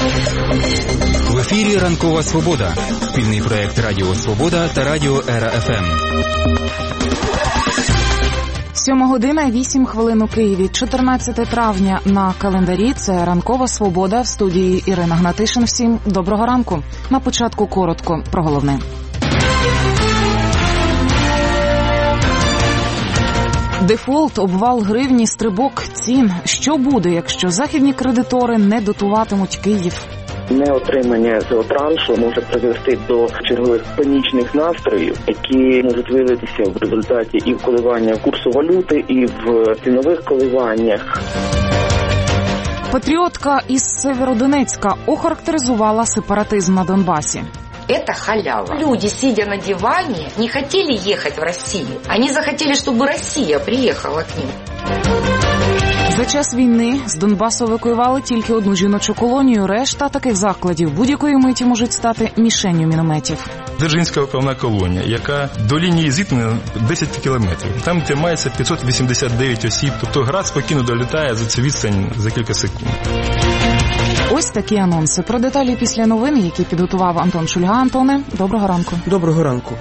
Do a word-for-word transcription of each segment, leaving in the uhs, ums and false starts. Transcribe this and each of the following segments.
В ефірі «Ранкова Свобода» – спільний проєкт Радіо Свобода та Радіо Ера Еф Ем. Сьома година і вісім хвилин у Києві. чотирнадцяте травня на календарі. Це «Ранкова Свобода», в студії Ірина Гнатишин. Всім доброго ранку. На початку коротко про головне. Дефолт, обвал гривні, стрибок цін. Що буде, якщо західні кредитори не дотуватимуть Київ? Неотримання цього траншу може призвести до чергових панічних настроїв, які можуть виявитися в результаті і в коливаннях курсу валюти, і в цінових коливаннях. Патріотка із Сєвєродонецька охарактеризувала сепаратизм на Донбасі. Это халява. Люди, сидя на диване, не хотели ехать в Россию. Они захотели, чтобы Россия приехала к ним. За час війни з Донбасу евакуювали тільки одну жіночу колонію. Решта таких закладів будь-якої миті можуть стати мішенню мінометів. Дзержинська виправна колонія, яка до лінії зіткнення десять кілометрів. Там тримається п'ятсот вісімдесят дев'ять осіб. Тобто град спокійно долітає за цю відстань за кілька секунд. Ось такі анонси. Про деталі після новин, які підготував Антон Шульга. Антоне, доброго ранку. Доброго ранку.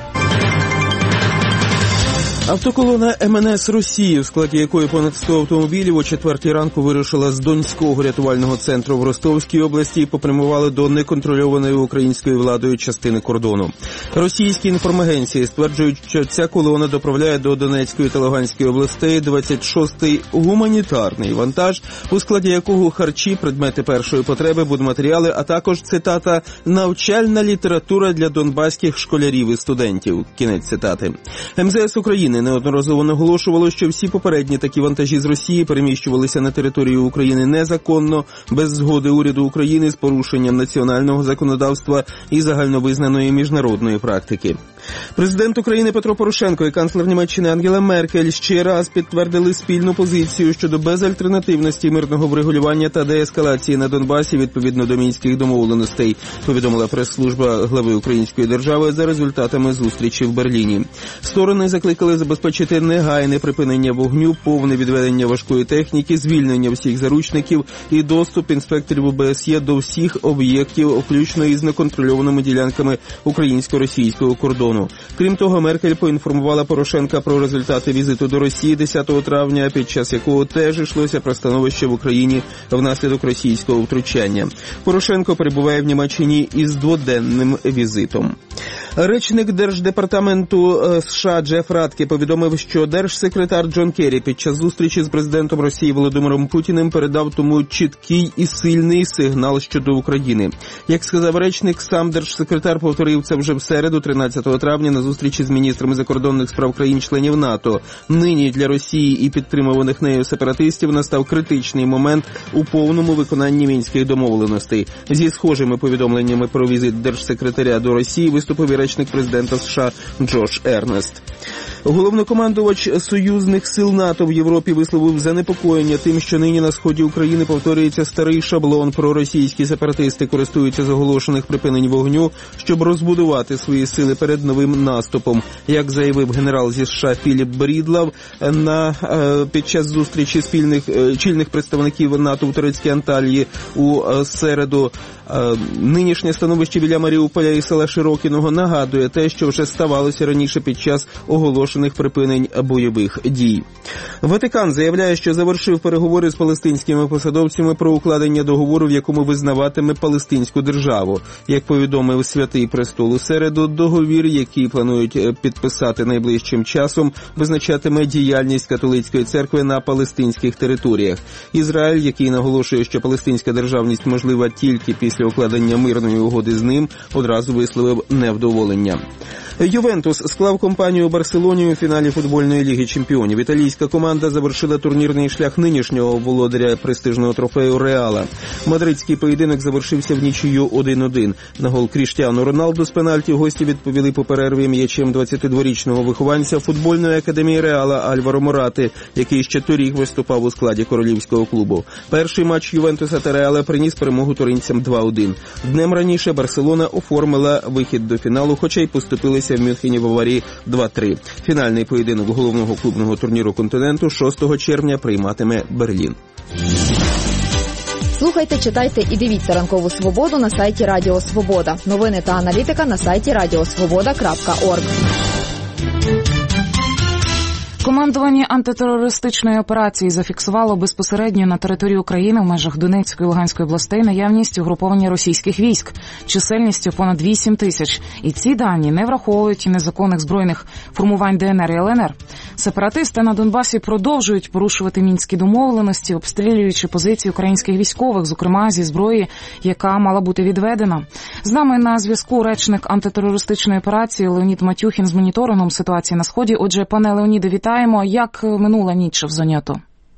Автоколона Ем Ен Ес Росії, в складі якої понад сто автомобілів, о четвертій ранку вирушила з Донського рятувального центру в Ростовській області і попрямували до неконтрольованої українською владою частини кордону. Російські інформагенції стверджують, що ця колона доправляє до Донецької та Луганської областей двадцять шостий гуманітарний вантаж, у складі якого харчі, предмети першої потреби, будматеріали, а також, цитата, «навчальна література для донбаських школярів і студентів». Кінець цитати. Ем Зе Ес України неодноразово наголошувало, що всі попередні такі вантажі з Росії переміщувалися на територію України незаконно, без згоди уряду України, з порушенням національного законодавства і загальновизнаної міжнародної практики. Президент України Петро Порошенко і канцлер Німеччини Ангела Меркель ще раз підтвердили спільну позицію щодо безальтернативності мирного врегулювання та деескалації на Донбасі відповідно до мінських домовленостей, повідомила прес-служба глави української держави за результатами зустрічі в Берліні. Сторони закликали забезпечити негайне припинення вогню, повне відведення важкої техніки, звільнення всіх заручників і доступ інспекторів О Бе Ес Є до всіх об'єктів, включно із неконтрольованими ділянками українсько-російського кордону. Крім того, Меркель поінформувала Порошенка про результати візиту до Росії десятого травня, під час якого теж йшлося про становище в Україні внаслідок російського втручання. Порошенко перебуває в Німеччині із дводенним візитом. Речник Держдепартаменту США Джеф Радке повідомив, що держсекретар Джон Керрі під час зустрічі з президентом Росії Володимиром Путіним передав тому чіткий і сильний сигнал щодо України. Як сказав речник, сам держсекретар повторив це вже в середу, тринадцятого травня, на зустрічі з міністрами закордонних справ країн-членів НАТО. Нині для Росії і підтримуваних нею сепаратистів настав критичний момент у повному виконанні мінських домовленостей. Зі схожими повідомленнями про візит держсекретаря до Росії виступив і речник президента США Джош Ернест. Головнокомандувач союзних сил НАТО в Європі висловив занепокоєння тим, що нині на сході України повторюється старий шаблон. Проросійські сепаратисти користуються з оголошених припинень вогню, щоб розбудувати свої сили перед новим наступом. Як заявив генерал зі США Філіп Брідлав на під час зустрічі спільних чільних представників НАТО в турецькій Анталії у середу, нинішнє становище біля Маріуполя і села Широкіного нагадує те, що вже ставалося раніше під час оголошених припинень бойових дій. Ватикан заявляє, що завершив переговори з палестинськими посадовцями про укладення договору, в якому визнаватиме палестинську державу. Як повідомив Святий Престол у середу, договір, який планують підписати найближчим часом, визначатиме діяльність католицької церкви на палестинських територіях. Ізраїль, який наголошує, що палестинська державність можлива тільки після укладення мирної угоди з ним, одразу висловив невдоволення. Ювентус склав компанію Барселоні у фіналі футбольної ліги чемпіонів. Італійська команда завершила турнірний шлях нинішнього володаря престижного трофею Реала. Мадридський поєдинок завершився в нічию один один. На гол Кріштіану Роналду з пенальті гості відповіли по перерві м'ячем двадцятидворічного вихованця футбольної академії Реала Альваро Морати, який ще торік виступав у складі королівського клубу. Перший матч Ювентуса та Реала приніс перемогу туринцям два один. Днем раніше Барселона оформила вихід до фіналу, хоча й поступилися в Мюнхені в Аварії два три. Фінальний поєдинок головного клубного турніру континенту шостого червня прийматиме Берлін. Слухайте, читайте і дивіться «Ранкову свободу» на сайті Радіо Свобода. Новини та аналітика на сайті радіосвобода крапка орг. Командування антитерористичної операції зафіксувало безпосередньо на території України в межах Донецької і Луганської областей наявність угруповання російських військ чисельністю понад вісім тисяч. І ці дані не враховують незаконних збройних формувань Де Ен Ер і Ел Ен Ер. Сепаратисти на Донбасі продовжують порушувати мінські домовленості, обстрілюючи позиції українських військових, зокрема зі зброї, яка мала бути відведена. З нами на зв'язку речник антитерористичної операції Леонід Матюхін з моніторингом ситуації на Сході. Отже, пане Леоніде, вітаємо. Як минула ніч в зоні АТО?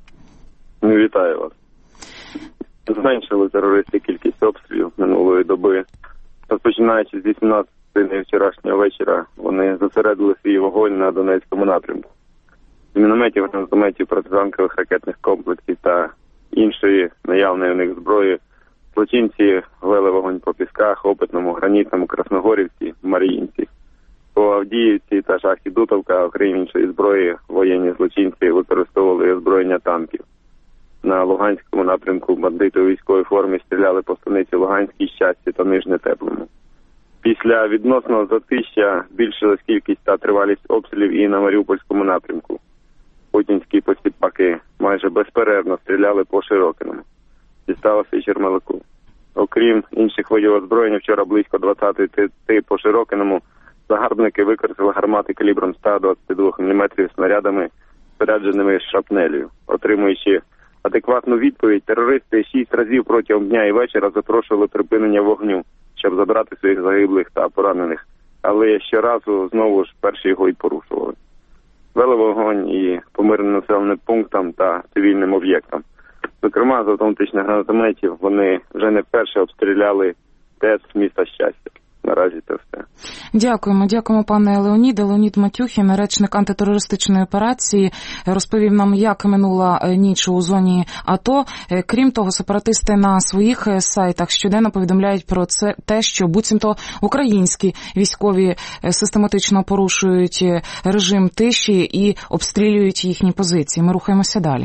Вітаю вас. Зменшили терористи кількість обстрілів минулої доби. Розпочинаючи з вісімнадцятої вчорашнього вечора, вони зосередили свій вогонь на Донецькому напрямку. З мінометів, гранатометів, протитанкових ракетних комплексів та іншої наявної у них зброї злочинці вели вогонь по Пісках, Опитному, Гранітному, Красногорівці, Маріїнці. По Авдіївці та шахті Дутовка, окрім іншої зброї, воєнні злочинці використовували озброєння танків. На Луганському напрямку бандити у військовій формі стріляли по станиці Луганській, Щасті та Нижне Теплому. Після відносного затища збільшилась кількість та тривалість обстрілів і на Маріупольському напрямку. Путінські посіпаки майже безперервно стріляли по Широкиному. Дісталося і Чермелику. Окрім інших видів озброєння, вчора близько двадцятої по Широкиному загарбники використали гармати калібром сто двадцять два міліметри снарядами, зарядженими шрапнелью. Отримуючи адекватну відповідь, терористи шість разів протягом дня і вечора запрошували припинення вогню, щоб забрати своїх загиблих та поранених. Але щоразу знову ж перші його і порушували. Вели вогонь і по мирним населеним пунктам та цивільним об'єктам. Зокрема, з автоматичних гранатометів вони вже не вперше обстріляли ТЕЦ міста Щастя. Наразі це все. Дякуємо, дякуємо, пане Леоніде. Леонід Матюхін, речник антитерористичної операції, розповів нам, як минула ніч у зоні АТО. Крім того, сепаратисти на своїх сайтах щоденно повідомляють про це те, що буцімто українські військові систематично порушують режим тиші і обстрілюють їхні позиції. Ми рухаємося далі.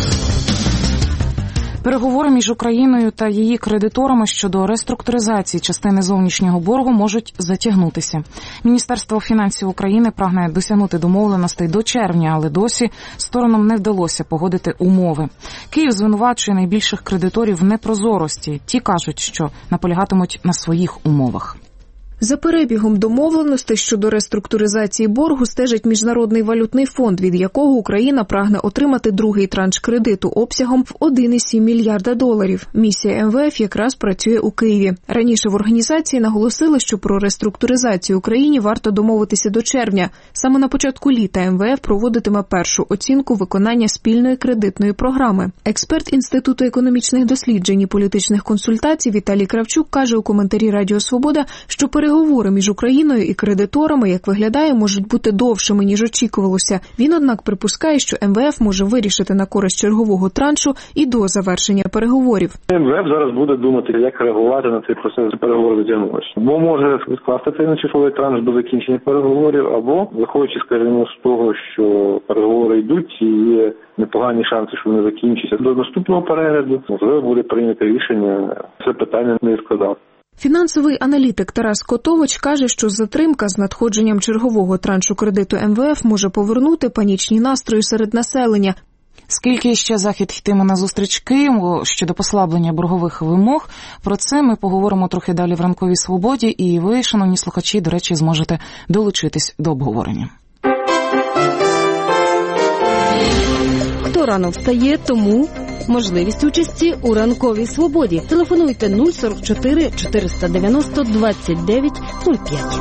Переговори між Україною та її кредиторами щодо реструктуризації частини зовнішнього боргу можуть затягнутися. Міністерство фінансів України прагне досягнути домовленостей до червня, але досі сторонам не вдалося погодити умови. Київ звинувачує найбільших кредиторів в непрозорості. Ті кажуть, що наполягатимуть на своїх умовах. За перебігом домовленостей щодо реструктуризації боргу стежить Міжнародний валютний фонд, від якого Україна прагне отримати другий транш кредиту обсягом в один цілих сім мільярда доларів. Місія Ем Ве Еф якраз працює у Києві. Раніше в організації наголосили, що про реструктуризацію Україні варто домовитися до червня. Саме на початку літа Ем Ве Еф проводитиме першу оцінку виконання спільної кредитної програми. Експерт Інституту економічних досліджень і політичних консультацій Віталій Кравчук каже у коментарі Радіо Свобода, що переговори між Україною і кредиторами, як виглядає, можуть бути довшими, ніж очікувалося. Він, однак, припускає, що Ем Ве Еф може вирішити на користь чергового траншу і до завершення переговорів. Ем Ве Еф зараз буде думати, як реагувати на цей процес переговорів затягнувся. Бо може відкласти цей начисловий транш до закінчення переговорів, або, виходячи, скажімо, з того, що переговори йдуть і є непогані шанси, що вони закінчаться, до наступного перегляду, можливо, буде прийнято рішення це питання не відкладати. Фінансовий аналітик Тарас Котович каже, що затримка з надходженням чергового траншу кредиту Ем Ве Еф може повернути панічні настрої серед населення. Скільки ще Захід йтиме на зустріч Києву щодо послаблення боргових вимог, про це ми поговоримо трохи далі в «Ранковій свободі», і ви, шановні слухачі, до речі, зможете долучитись до обговорення. Хто рано встає, тому можливість участі у «Ранковій свободі». Телефонуйте нуль сорок чотири чотириста дев'яносто двадцять дев'ять нуль п'ять.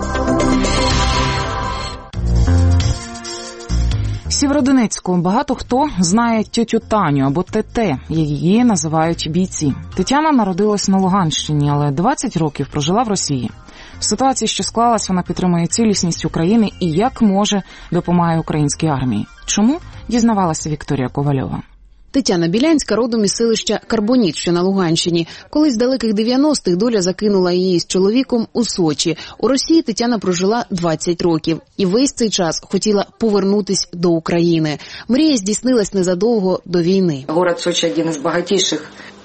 В Сєвєродонецьку багато хто знає тьотю Таню, або ТТ, як її називають бійці. Тетяна народилась на Луганщині, але двадцять років прожила в Росії. В ситуації, що склалась, вона підтримує цілісність України і як може допомагає українській армії. Чому? Дізнавалася Вікторія Ковальова. Тетяна Білянська родом із селища Карбоніт, що на Луганщині. Колись в далеких дев'яностих доля закинула її з чоловіком у Сочі. У Росії Тетяна прожила двадцять років. І весь цей час хотіла повернутись до України. Мрія здійснилась незадовго до війни. Город Сочи – один із багатіших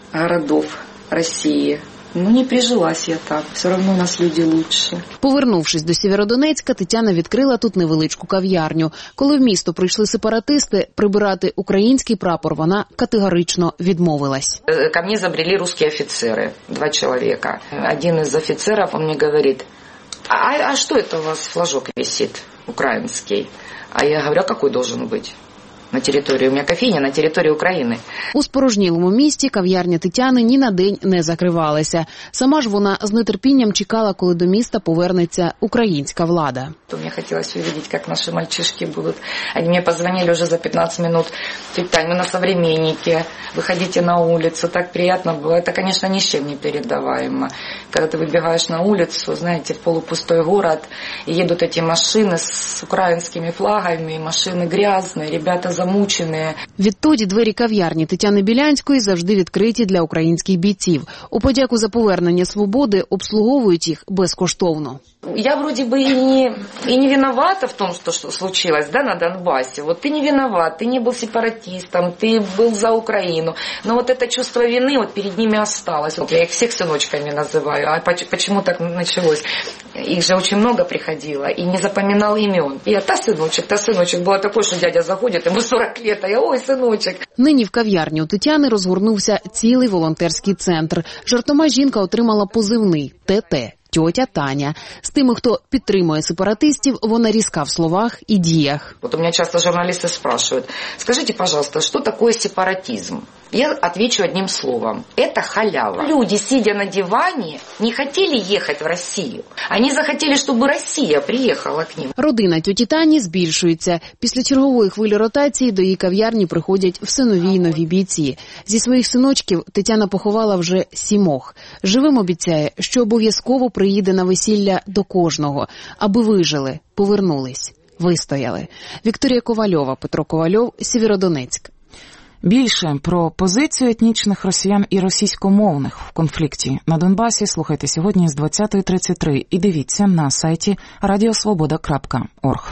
городов России. Ну, не прижилась я так. Все равно у нас люди лучше. Повернувшись до Сєвєродонецька, Тетяна відкрила тут невеличку кав'ярню. Коли в місто прийшли сепаратисти, прибирати український прапор вона категорично відмовилась. Ко мне забрели русские офицеры, два человека. Один из офицеров, он мне говорит: а, а что это у вас флажок висит украинский? А я говорю: а какой должен быть? На території, у мене кофейня на території України. У спорожнілому місті кав'ярня Тетяни ні на день не закривалася. Сама ж вона з нетерпінням чекала, коли до міста повернеться українська влада. Мені хотілося побачити, як наші мальчишки будуть. Вони мені позвонили вже за п'ятнадцять хвилин. Тетя, ми на «Современнике», виходите на вулицю. Так приємно було. Це, звісно, ні з чим не передаваємо. Коли ти вибігаєш на вулицю, знаєте, в полупустой город, і їдуть ці машини з українськими флагами, машини грязні, ребята замучені. Відтоді двері кав'ярні Тетяни Білянської завжди відкриті для українських бійців. У подяку за повернення свободи обслуговують їх безкоштовно. Я вроде бы и не, и не виновата в том, что, что случилось, да, на Донбассе. Вот ты не виноват, ты не был сепаратистом, ты был за Украину. Но вот это чувство вины вот перед ними осталось. Вот я их всех сыночками называю. А почему так началось? Их же очень много приходило, и не запоминал имен. И та сыночек, та сыночек. Было такое, что дядя заходит, ему сорок лет, а я: ой, сыночек. Нині в кав'ярні у Тетяни розгорнувся цілий волонтерський центр. Жартома жінка отримала позивний «ТТ». Тьотя Таня. З тими, хто підтримує сепаратистів, вона різка в словах і діях. Вот у меня часто журналисты спрашивают: скажите, пожалуйста, что такое сепаратизм? Я отвечу одним словом. Это халява. Люди, сидя на диване, не хотели ехать в Россию. Они захотели, чтобы Россия приехала к ним. Родина тьоті Тані збільшується. Після чергової хвилі ротації до її кав'ярні приходять все нові й нові бійці. Зі своїх синочків Тетяна поховала вже сімох. Живим обіцяє, що обов'язково приїде на весілля до кожного, аби вижили, повернулись, вистояли. Вікторія Ковальова, Петро Ковальов, Сєвєродонецьк. Більше про позицію етнічних росіян і російськомовних в конфлікті на Донбасі слухайте сьогодні з двадцятої тридцять три і дивіться на сайті радіосвобода крапка орг.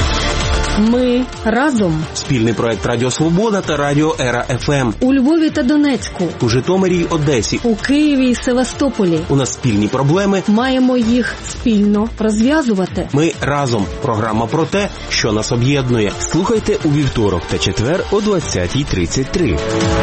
Ми разом. Спільний проект Радіо Свобода та Радіо Ера еф ем. У Львові та Донецьку. У Житомирі й Одесі. У Києві і Севастополі. У нас спільні проблеми. Маємо їх спільно розв'язувати. Ми разом. Програма про те, що нас об'єднує. Слухайте у вівторок та четвер о двадцятій тридцять три.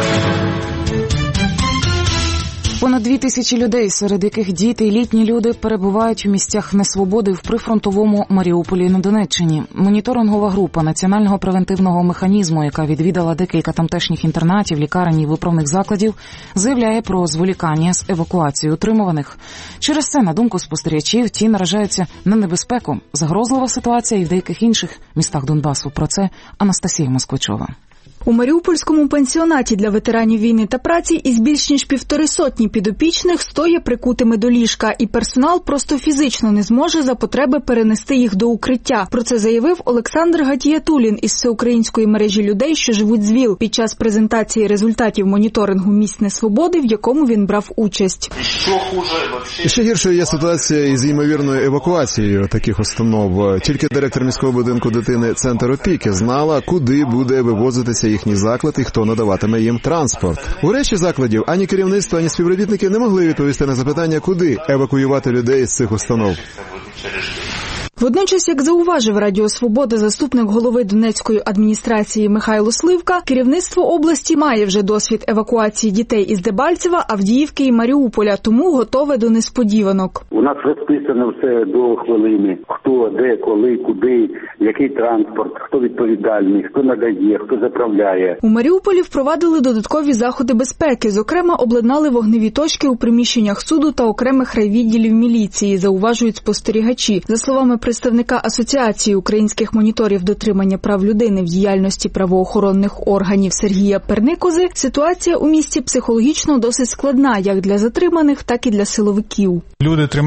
Понад дві тисячі людей, серед яких діти і літні люди, перебувають у місцях несвободи в прифронтовому Маріуполі на Донеччині. Моніторингова група Національного превентивного механізму, яка відвідала декілька тамтешніх інтернатів, лікарень і виправних закладів, заявляє про зволікання з евакуацією утримуваних. Через це, на думку спостерігачів, ті наражаються на небезпеку. Загрозлива ситуація і в деяких інших містах Донбасу. Про це Анастасія Москвичова. У Маріупольському пансіонаті для ветеранів війни та праці із більш ніж півтори сотні підопічних стоє прикутими до ліжка, і персонал просто фізично не зможе за потреби перенести їх до укриття. Про це заявив Олександр Гатіятулін із всеукраїнської мережі людей, що живуть з ВІЛ, під час презентації результатів моніторингу місць несвободи, в якому він брав участь. Ще гіршою є ситуація із ймовірною евакуацією таких установ. Тільки директор міського будинку дитини «Центр опіки» знала, куди буде вивозитися їхній заклад і хто надаватиме їм транспорт. У решті закладів ані керівництво, ані співробітники не могли відповісти на запитання, куди евакуювати людей з цих установ. Водночас, як зауважив Радіо Свобода заступник голови Донецької адміністрації Михайло Сливка, керівництво області має вже досвід евакуації дітей із Дебальцева, Авдіївки і Маріуполя, тому готове до несподіванок. У нас розписано все до хвилини. Хто, де, коли, куди, який транспорт, хто відповідальний, хто надає, хто заправляє. У Маріуполі впровадили додаткові заходи безпеки. Зокрема, обладнали вогневі точки у приміщеннях суду та окремих райвідділів міліції, зауважують спостерігачі. За словами представника Асоціації українських моніторів дотримання прав людини в діяльності правоохоронних органів Сергія Перникози, ситуація у місті психологічно досить складна як для затриманих, так і для силовиків. Люди тримають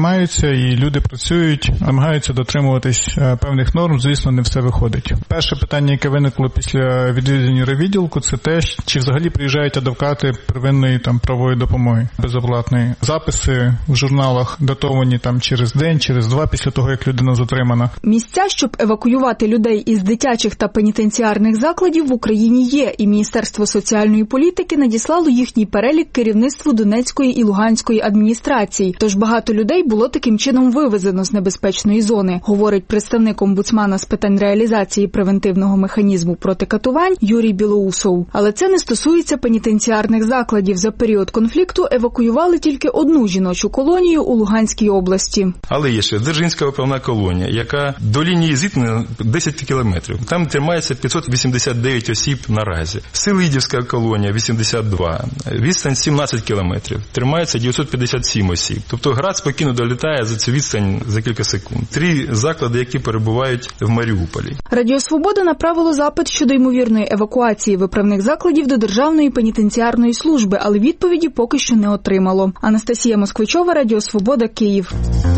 займаються, і люди працюють, намагаються дотримуватись певних норм, звісно, не все виходить. Перше питання, яке виникло після відвідування райвідділку, це те, чи взагалі приїжджають адвокати первинної там правової допомоги безоплатної. Записи в журналах датовані там через день, через два після того, як людина затримана. Місця, щоб евакуювати людей із дитячих та пенітенціарних закладів в Україні є, і Міністерство соціальної політики надіслало їхній перелік керівництву Донецької і Луганської адміністрацій. Тож багато людей було таким чином вивезено з небезпечної зони, говорить представник омбудсмана з питань реалізації превентивного механізму проти катувань Юрій Білоусов. Але це не стосується пенітенціарних закладів. За період конфлікту евакуювали тільки одну жіночу колонію у Луганській області. Але є ще Дзержинська виправна колонія, яка до лінії зіткнення десять кілометрів. Там тримається п'ятсот вісімдесят дев'ять осіб наразі. Селидівська колонія вісімдесят два, відстань сімнадцять кілометрів. Тримається дев'ятсот п'ятдесят сім осіб. Тобто град спокійно долітає за цю відстань за кілька секунд. Три заклади, які перебувають в Маріуполі. Радіо Свобода направило запит щодо ймовірної евакуації виправних закладів до Державної пенітенціарної служби, але відповіді поки що не отримало. Анастасія Москвичова, Радіо Свобода, Київ.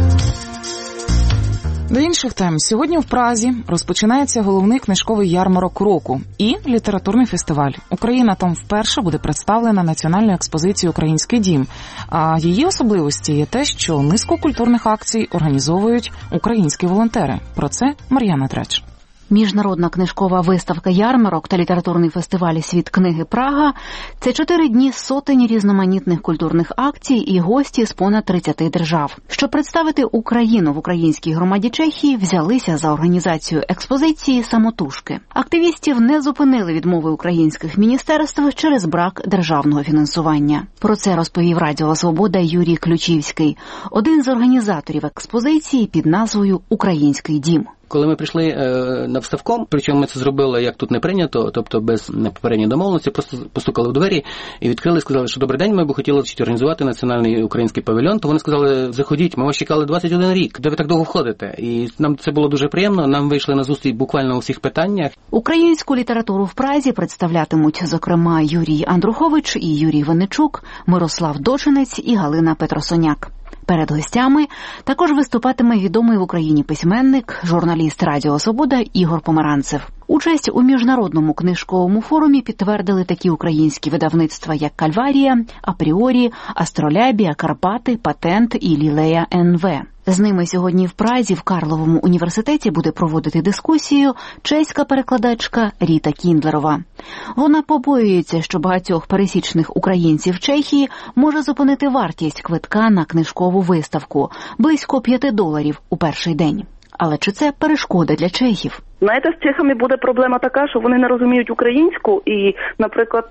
До інших тем. Сьогодні в Празі розпочинається головний книжковий ярмарок року і літературний фестиваль. Україна там вперше буде представлена національною експозицією «Український дім». А її особливості є те, що низку культурних акцій організовують українські волонтери. Про це Мар'яна Драч. Міжнародна книжкова виставка «Ярмарок» та літературний фестиваль «Світ книги Прага» – це чотири дні сотень різноманітних культурних акцій і гості з понад тридцяти держав. Щоб представити Україну в українській громаді Чехії, взялися за організацію експозиції самотужки. Активістів не зупинили відмови українських міністерств через брак державного фінансування. Про це розповів Радіо Свобода Юрій Ключівський, один з організаторів експозиції під назвою «Український дім». Коли ми прийшли е, на вставком, причому ми це зробили, як тут не прийнято, тобто без попередньої домовленості, просто постукали в двері і відкрили, і сказали, що добрий день, ми б хотіли організувати національний український павільйон. То вони сказали, заходіть, ми вас чекали двадцять один рік, де ви так довго входите? І нам це було дуже приємно, нам вийшли на зустріч буквально у всіх питаннях. Українську літературу в Празі представлятимуть, зокрема, Юрій Андрухович і Юрій Винничук, Мирослав Дочинець і Галина Петросоняк. Перед гостями також виступатиме відомий в Україні письменник, журналіст Радіо Свобода Ігор Помаранцев. Участь у міжнародному книжковому форумі підтвердили такі українські видавництва, як «Кальварія», «Апріорі», «Астролябія», «Карпати», «Патент» і «Лілея ен ве». З ними сьогодні в Празі в Карловому університеті буде проводити дискусію чеська перекладачка Ріта Кіндлерова. Вона побоюється, що багатьох пересічних українців Чехії може зупинити вартість квитка на книжкову виставку – близько п'яти доларів у перший день. Але чи це перешкода для чехів? Знаєте, з чехами буде проблема така, що вони не розуміють українську і, наприклад,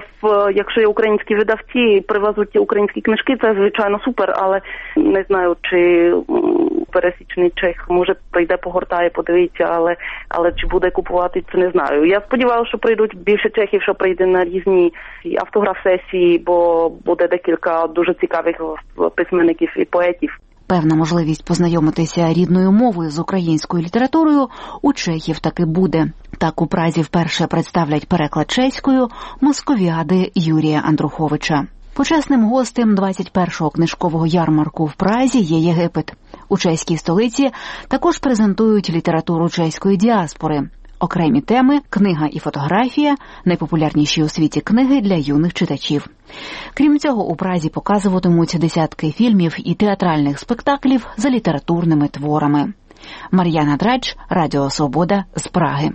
в, якщо є українські видавці і привезуть українські книжки, це, звичайно, супер, але не знаю, чи пересічний чех, може, прийде, погортає, подивиться, але, але чи буде купувати, це не знаю. Я сподіваюся, що прийдуть більше чехів, що прийде на різні автограф-сесії, бо буде декілька дуже цікавих письменників і поетів. Певна можливість познайомитися рідною мовою з українською літературою у чехів таки буде. Так у Празі вперше представлять переклад чеською «Московіади» Юрія Андруховича. Почесним гостем двадцять першого книжкового ярмарку в Празі є Єгипет. У чеській столиці також презентують літературу чеської діаспори. Окремі теми – книга і фотографія, найпопулярніші у світі книги для юних читачів. Крім цього, у Празі показуватимуть десятки фільмів і театральних спектаклів за літературними творами. Мар'яна Драч, Радіо Свобода з Праги.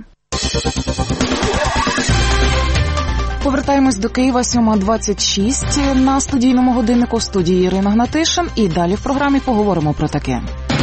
Повертаємось до Києва, сьома двадцять шість на студійному годиннику, в студії Ірина Гнатишин. І далі в програмі поговоримо про таке.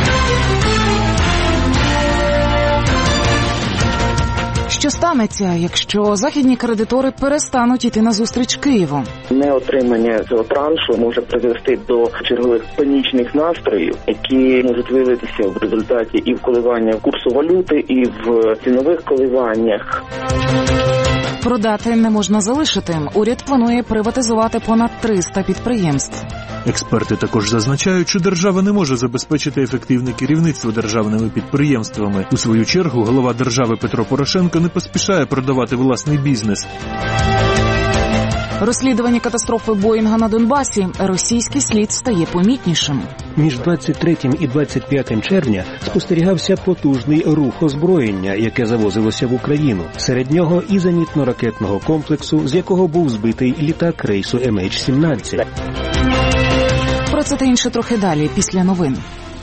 Що станеться, якщо західні кредитори перестануть йти на зустріч Києву? Неотримання цього траншу може призвести до чергових панічних настроїв, які можуть вилитися в результаті і в коливання курсу валюти, і в цінових коливаннях. Продати не можна залишити. Уряд планує приватизувати понад триста підприємств. Експерти також зазначають, що держава не може забезпечити ефективне керівництво державними підприємствами. У свою чергу, голова держави Петро Порошенко не поспішає продавати власний бізнес. Розслідування катастрофи Боїнга на Донбасі. Російський слід стає помітнішим. Між двадцять третім і двадцять п'ятим червня спостерігався потужний рух озброєння, яке завозилося в Україну. Серед нього і зенітно-ракетного комплексу, з якого був збитий літак рейсу ем ейч сімнадцять. Про це та інше трохи далі, після новин.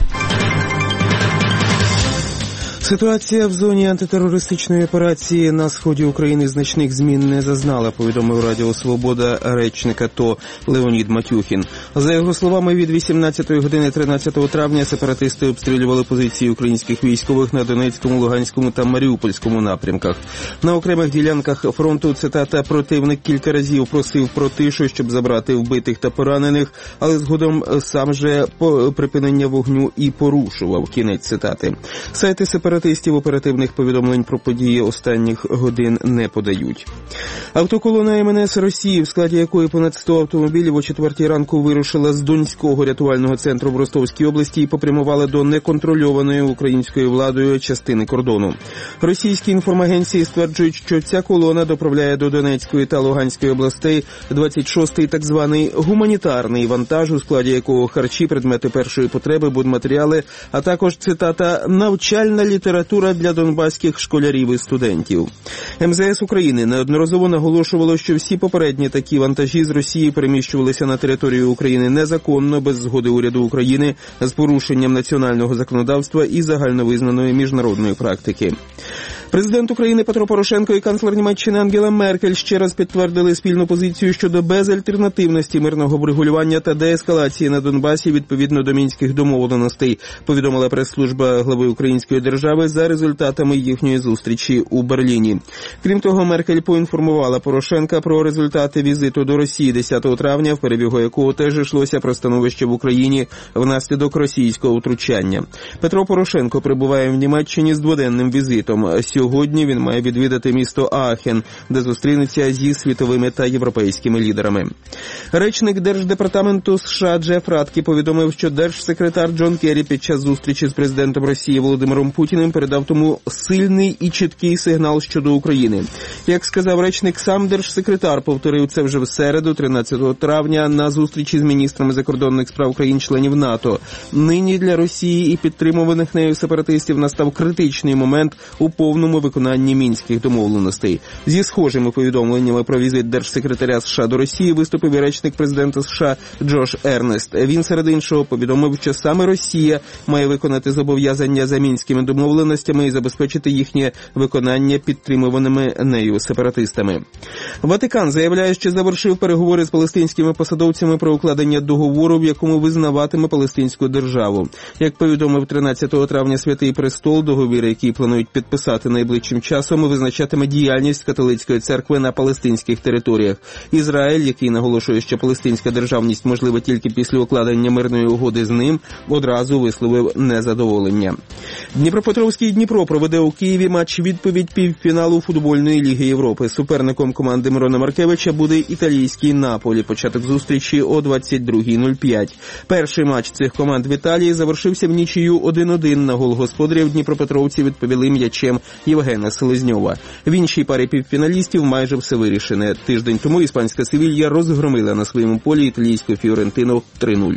Ситуація в зоні антитерористичної операції на сході України значних змін не зазнала, повідомив Радіо Свобода речник АТО Леонід Матюхін. За його словами, від вісімнадцятої години тринадцятого травня сепаратисти обстрілювали позиції українських військових на Донецькому, Луганському та Маріупольському напрямках. На окремих ділянках фронту, цитата, противник кілька разів просив про тишу, щоб забрати вбитих та поранених, але згодом сам же припинення вогню і порушував. Кінець цитати. Сайти сепаратистів Сепаратистів оперативних повідомлень про події останніх годин не подають. Автоколона ем ен ес Росії, в складі якої понад сто автомобілів о четвертій ранку вирушила з Донського рятувального центру в Ростовській області і попрямувала до неконтрольованої українською владою частини кордону. Російські інформагенції стверджують, що ця колона доправляє до Донецької та Луганської областей двадцять шостий так званий гуманітарний вантаж, у складі якого харчі, предмети першої потреби, будматеріали, а також, цитата, навчальна література література для донбаських школярів і студентів. ем зе ес України неодноразово наголошувало, що всі попередні такі вантажі з Росії переміщувалися на територію України незаконно, без згоди уряду України, з порушенням національного законодавства і загальновизнаної міжнародної практики. Президент України Петро Порошенко і канцлер Німеччини Ангела Меркель ще раз підтвердили спільну позицію щодо безальтернативності мирного врегулювання та деескалації на Донбасі відповідно до мінських домовленостей, повідомила прес-служба глави Української держави за результатами їхньої зустрічі у Берліні. Крім того, Меркель поінформувала Порошенка про результати візиту до Росії десятого травня, в перебігу якого теж йшлося про становище в Україні внаслідок російського втручання. Петро Порошенко перебуває в Німеччині з дводенним візитом. Сьогодні він має відвідати місто Аахен, де зустрінеться зі світовими та європейськими лідерами. Речник Держдепартаменту США Джеф Радкі повідомив, що держсекретар Джон Керрі під час зустрічі з президентом Росії Володимиром Путіним передав тому сильний і чіткий сигнал щодо України. Як сказав речник, сам держсекретар повторив це вже в середу, тринадцятого травня, на зустрічі з міністрами закордонних справ країн-членів НАТО. Нині для Росії і підтримуваних нею сепаратистів настав критичний момент у повному виконанні мінських домовленостей. Зі схожими повідомленнями про візит держсекретаря США до Росії виступив і речник президента США Джош Ернест. Він, серед іншого, повідомив, що саме Росія має виконати зобов'язання за мінськими домовленостями і забезпечити їхнє виконання підтримуваними нею сепаратистами. Ватикан заявляє, що завершив переговори з палестинськими посадовцями про укладення договору, в якому визнаватиме палестинську державу. Як повідомив тринадцятого травня Святий Престол, договір, який планують підписати найближчим часом, визначатиме діяльність католицької церкви на палестинських територіях. Ізраїль, який наголошує, що палестинська державність можлива тільки після укладення мирної угоди з ним, одразу висловив незадоволення. Дніпропетровський Дніпро проведе у Києві матч-відповідь півфіналу футбольної Ліги Європи. Суперником команди Мирона Маркевича буде італійський Наполі. Початок зустрічі о двадцять другій нуль п'ять. Перший матч цих команд в Італії завершився в нічию один один. На гол господарів дніпропетровці відповіли м'ячем Євгена Селезньова. В іншій парі півфіналістів майже все вирішене. Тиждень тому іспанська Севілья розгромила на своєму полі італійську Фіорентину три нуль.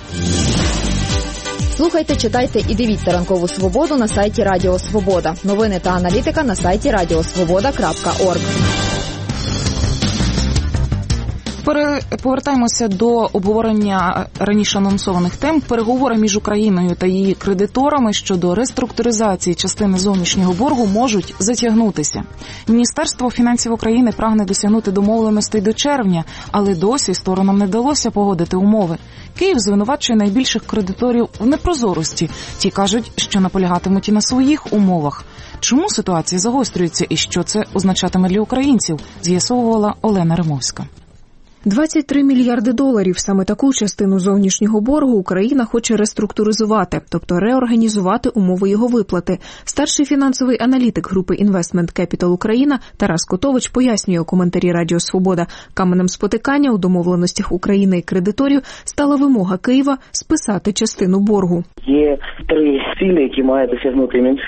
Слухайте, читайте і дивіться «Ранкову свободу» на сайті Радіо Свобода. Новини та аналітика на сайті радіосвобода крапка орг. Повертаємося до обговорення раніше анонсованих тем. Переговори між Україною та її кредиторами щодо реструктуризації частини зовнішнього боргу можуть затягнутися. Міністерство фінансів України прагне досягнути домовленостей до червня, але досі сторонам не вдалося погодити умови. Київ звинувачує найбільших кредиторів в непрозорості. Ті кажуть, що наполягатимуть і на своїх умовах. Чому ситуація загострюється і що це означатиме для українців, з'ясовувала Олена Римовська. двадцять три мільярди доларів. Саме таку частину зовнішнього боргу Україна хоче реструктуризувати, тобто реорганізувати умови його виплати. Старший фінансовий аналітик групи Investment Capital Україна Тарас Котович пояснює у коментарі Радіо Свобода, каменем спотикання у домовленостях України і кредиторів стала вимога Києва списати частину боргу. Є три цілі, які має досягнути Мінфін.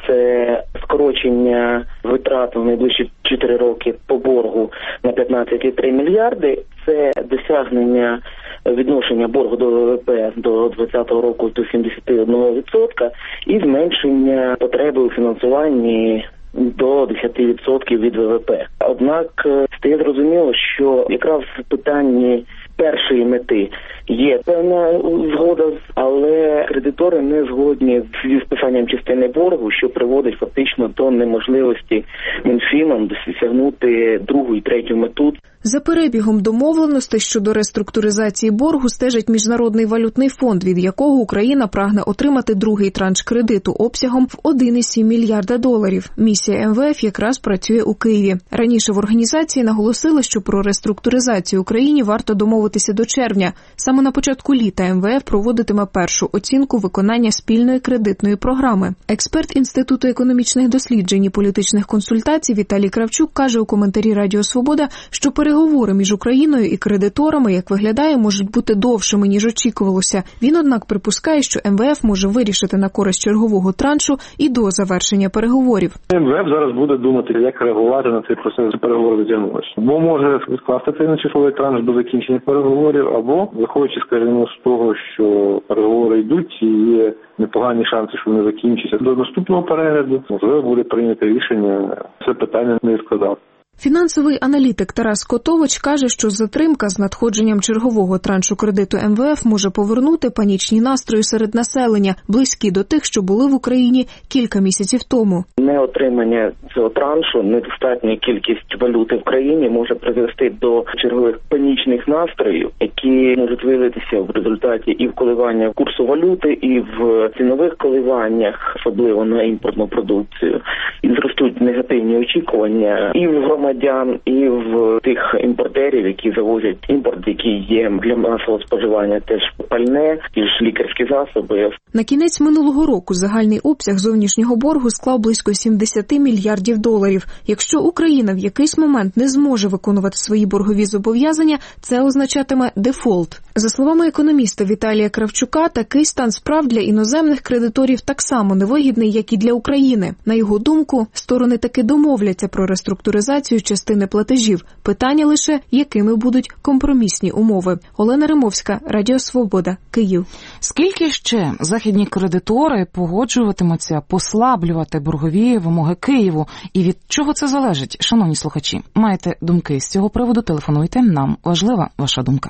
Це скорочення витрат в найближчі чотири роки по боргу на п'ятнадцять цілих три мільярди. Це досягнення відношення боргу до ВВП до двадцятого року до сімдесят один відсоток і зменшення потреби у фінансуванні до десять відсотків від ВВП. Однак стає зрозуміло, що якраз в питанні першої мети є певна згода, але кредитори не згодні зі списанням частини боргу, що приводить фактично до неможливості Мінфіном досягнути другу і третю мету. За перебігом домовленостей щодо реструктуризації боргу стежить Міжнародний валютний фонд, від якого Україна прагне отримати другий транш кредиту обсягом в один цілих сім мільярда доларів. Місія ем ве еф якраз працює у Києві. Раніше в організації наголосили, що про реструктуризацію Україні варто домовитися до червня. Саме на початку літа ем ве еф проводитиме першу оцінку виконання спільної кредитної програми. Експерт Інституту економічних досліджень і політичних консультацій Віталій Кравчук каже у коментарі Радіо Свобода, що переговори між Україною і кредиторами, як виглядає, можуть бути довшими, ніж очікувалося. Він, однак, припускає, що ем ве еф може вирішити на користь чергового траншу і до завершення переговорів. ем ве еф зараз буде думати, як реагувати на цей процес переговорів затягнувся. Бо може відкласти цей нечисловий транш до закінчення переговорів, або, виходячи, скажімо, з того, що переговори йдуть і є непогані шанси, що вони закінчаться до наступного перегляду, можливо, буде прийнято рішення це питання не відкладати. Фінансовий аналітик Тарас Котович каже, що затримка з надходженням чергового траншу кредиту ем ве еф може повернути панічні настрої серед населення, близькі до тих, що були в Україні кілька місяців тому. Неотримання цього траншу, недостатня кількість валюти в країні може призвести до чергових панічних настроїв, які можуть виявитися в результаті і в коливаннях курсу валюти, і в цінових коливаннях, особливо на імпортну продукцію. І зростуть негативні очікування і в громадян, і в тих імпортерів, які завозять імпорт, який є для масового споживання, теж пальне, ті ж лікарські засоби. На кінець минулого року загальний обсяг зовнішнього боргу склав близько сімдесят мільярдів доларів. Якщо Україна в якийсь момент не зможе виконувати свої боргові зобов'язання, це означатиме дефолт. За словами економіста Віталія Кравчука, такий стан справ для іноземних кредиторів так само невигідний, як і для України. На його думку, сторони таки домовляться про реструктуризацію частини платежів. Питання лише, якими будуть компромісні умови. Олена Римовська, Радіо Свобода, Київ. Скільки ще західні кредитори погоджуватимуться послаблювати боргові вимоги Києву? І від чого це залежить? Шановні слухачі, маєте думки з цього приводу? Телефонуйте, нам важлива ваша думка.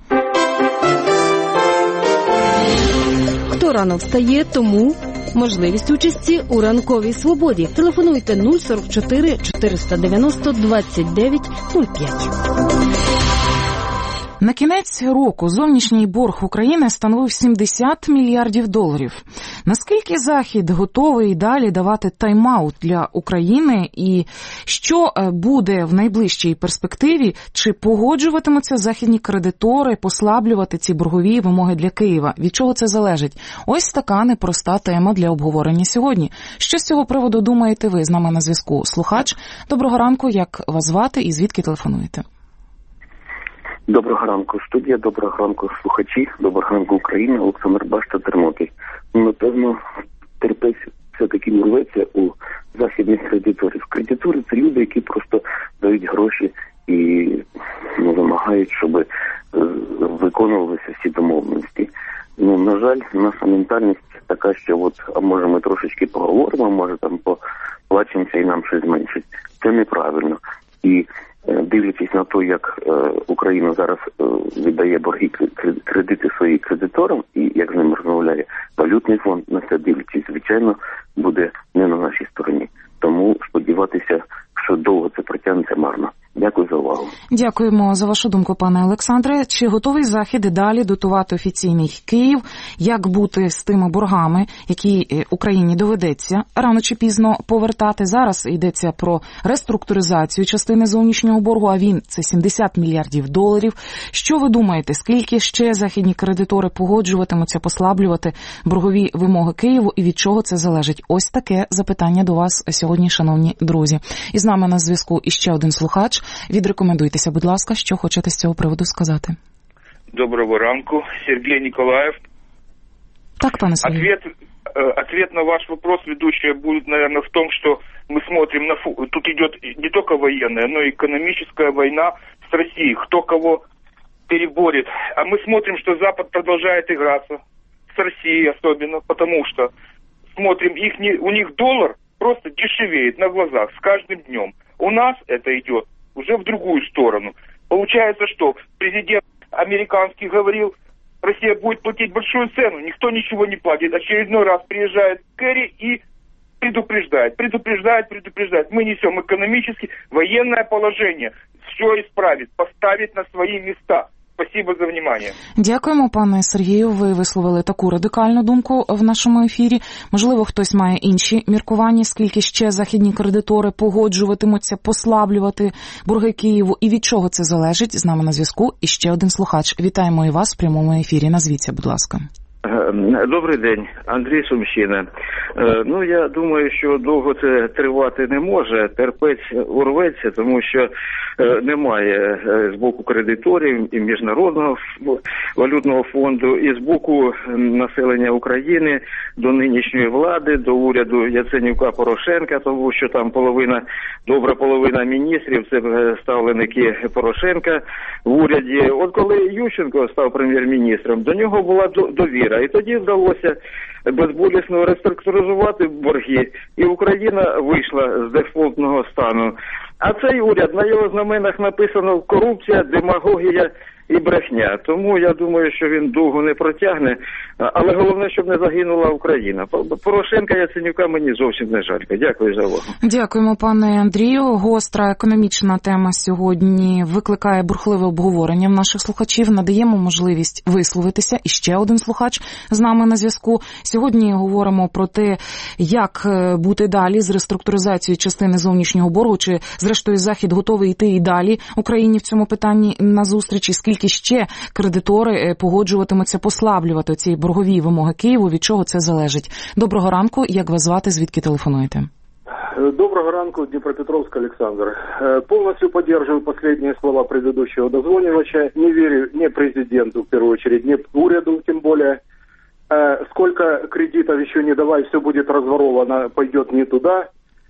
Хто рано встає, тому можливість участі у ранковій свободі. Телефонуйте нуль сорок чотири чотириста дев'яносто двадцять дев'ять нуль п'ять. На кінець року зовнішній борг України становив сімдесят мільярдів доларів. Наскільки Захід готовий далі давати тайм-аут для України і що буде в найближчій перспективі? Чи погоджуватимуться західні кредитори послаблювати ці боргові вимоги для Києва? Від чого це залежить? Ось така непроста тема для обговорення сьогодні. Що з цього приводу думаєте ви? З нами на зв'язку слухач. Доброго ранку, як вас звати і звідки телефонуєте? Доброго ранку, студія, доброго ранку, слухачі, доброго ранку, Україна, Олександр Башта, Тернопіль. Напевно, терпець все-таки не рветься у західних кредиторів. Кредитори – це люди, які просто дають гроші і ну, вимагають, щоб виконувалися всі домовленості. Ну, на жаль, наша ментальність така, що от, а може ми трошечки поговоримо, може там поплачемося і нам щось зменшить. Це неправильно. І дивлячись на те, як е, Україна зараз е, віддає борги, кредити своїм кредиторам і як з ними розмовляє валютний фонд, на це дивлячись, звичайно, буде не на нашій стороні. Тому сподіватися, що довго це протягнеться, марно. Дякую за увагу. Дякуємо за вашу думку, пане Олександре. Чи готовий Захід далі дотувати офіційний Київ? Як бути з тими боргами, які Україні доведеться рано чи пізно повертати? Зараз йдеться про реструктуризацію частини зовнішнього боргу, а він – це сімдесят мільярдів доларів. Що ви думаєте, скільки ще західні кредитори погоджуватимуться послаблювати боргові вимоги Києву і від чого це залежить? Ось таке запитання до вас сьогодні, шановні друзі. І з нами на зв'язку іще один слухач. Відрекомендуйтеся, будь ласка, що хочете з цього приводу сказати. Доброго ранку, Сергій Ніколаєв. Так, пане Сергій. Ответ, ответ на ваш вопрос, ведущая, будет, наверное, в том, что мы смотрим на... Фу... Тут идет не только военная, но и экономическая война с Россией. Кто кого переборет. А мы смотрим, что Запад продолжает играться. С Россией особенно, потому что смотрим, их не... у них доллар просто дешевеет на глазах с каждым днем. У нас это идет уже в другую сторону. Получается, что президент американский говорил, Россия будет платить большую цену, никто ничего не платит. Очередной раз приезжает Керри и предупреждает, предупреждает, предупреждает. Мы несем экономически военное положение, все исправит, поставит на свои места. Спасибо за внимание. Дякуємо, пане Сергію. Ви висловили таку радикальну думку в нашому ефірі. Можливо, хтось має інші міркування, скільки ще західні кредитори погоджуватимуться послаблювати борги Києву і від чого це залежить. З нами на зв'язку і ще один слухач. Вітаємо і вас в прямому ефірі. Назвіться, будь ласка. Добрий день, Андрій, Сумщина. Ну, я думаю, що довго це тривати не може, терпець урветься, тому що немає з боку кредиторів і Міжнародного валютного фонду, і з боку населення України до нинішньої влади, до уряду Яценюка-Порошенка, тому що там половина, добра половина міністрів, це ставленики Порошенка в уряді. От коли Ющенко став прем'єр-міністром, до нього була довіра. І тоді вдалося безболісно реструктуризувати борги, і Україна вийшла з дефолтного стану. А цей уряд, на його знаменах написано корупція, демагогія і брехня. Тому я думаю, що він довго не протягне, але головне, щоб не загинула Україна. Порошенка, Яценюка мені зовсім не жалько. Дякую за увагу. Дякуємо, пане Андрію. Гостра економічна тема сьогодні викликає бурхливе обговорення в наших слухачів. Надаємо можливість висловитися. І ще один слухач з нами на зв'язку. Сьогодні говоримо про те, як бути далі з реструктуризацією частини зовнішнього боргу, чи зрештою Захід готовий йти і далі Україні в цьому питанні на зустрічі, скільки ще кредитори погоджуватимуться послаблювати ці боргові вимоги Києву, від чого це залежить. Доброго ранку, як вас звати, звідки телефонуєте? Доброго ранку, Днепропетровск, Александр. Полностью поддерживаю последние слова предыдущего дозвонивача. Не верю ни президенту, в первую очередь, ни уряду, тем более. Сколько кредитов еще не давай, все будет разворовано, пойдет не туда.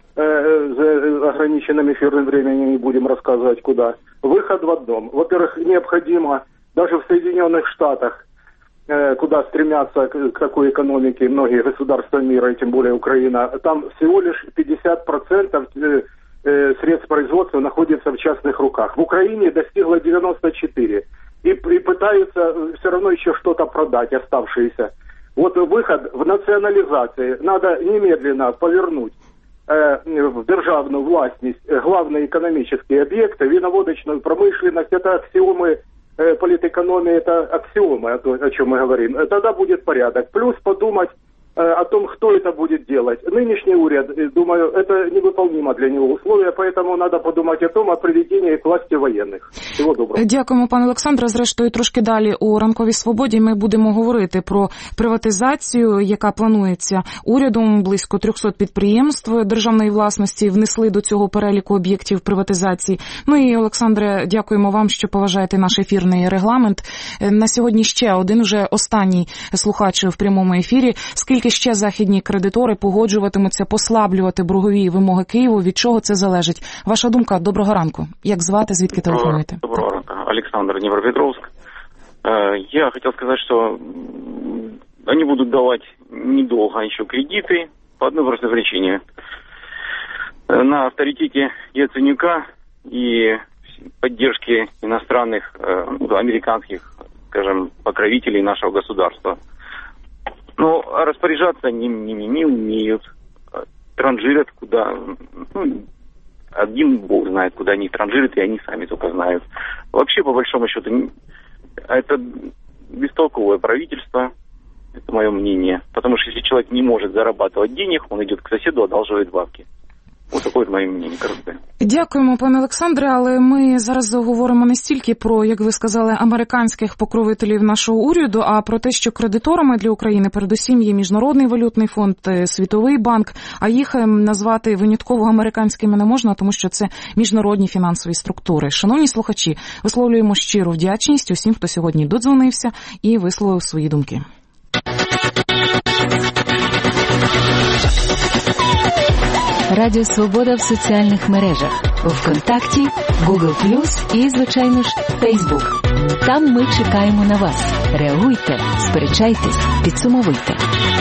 За ограниченным эфирным временем не будем рассказывать куда. Выход в одном. Во-первых, необходимо даже в Соединенных Штатах, куда стремятся к такой экономике многие государства мира, и тем более Украина, там всего лишь пятьдесят процентов средств производства находится в частных руках. В Украине достигло девяносто четыре процента. И, и пытаются все равно еще что-то продать, оставшиеся. Вот выход в национализации. Надо немедленно повернуть в державную властность главные экономические объекты, виноводочную промышленность, это аксиомы политэкономии, это аксиомы, о чем мы говорим. Тогда будет порядок. Плюс подумать о том, кто это будет делать. Нынешний уряд, думаю, это невыполнимо для него условия, поэтому надо подумать о том, о приведении к власти военных. Всего доброго. Дякуємо, пане Олександре. Зрештою, трошки далі у «Ранковій свободі» ми будемо говорити про приватизацію, яка планується урядом. Близько триста підприємств державної власності внесли до цього переліку об'єктів приватизації. Ну і, Олександре, дякуємо вам, що поважаєте наш ефірний регламент. На сьогодні ще один, вже останній слухач в прямому ефірі. Скільки ще західні кредитори погоджуватимуться послаблювати боргові вимоги Києву, від чого це залежить? Ваша думка, доброго ранку. Як звати, звідки телефонуєте? Доброго ранку. Александр, Днепропетровск. Я хотел сказать, что они будут давать недолго еще кредиты по одной простой причине. На авторитете Яценюка и поддержке иностранных, американских, скажем, покровителей нашего государства. Но распоряжаться они не, не умеют, транжирят куда, ну, один бог знает, куда они транжирят, и они сами только знают. Вообще, по большому счету, это бестолковое правительство, это мое мнение. Потому что если человек не может зарабатывать денег, он идет к соседу, одалживает бабки. Ось таке моє мнення, коротко. Дякуємо, пане Олександре, але ми зараз говоримо не стільки про, як ви сказали, американських покровителів нашого уряду, а про те, що кредиторами для України передусім є Міжнародний валютний фонд, Світовий банк, а їх назвати винятково американськими не можна, тому що це міжнародні фінансові структури. Шановні слухачі, висловлюємо щиру вдячність усім, хто сьогодні додзвонився і висловив свої думки. Радіо Свобода в соціальних мережах. ВКонтакті, Google плюс і, звичайно ж, Фейсбук. Там ми чекаємо на вас. Реагуйте, сперечайтесь, підсумовуйте.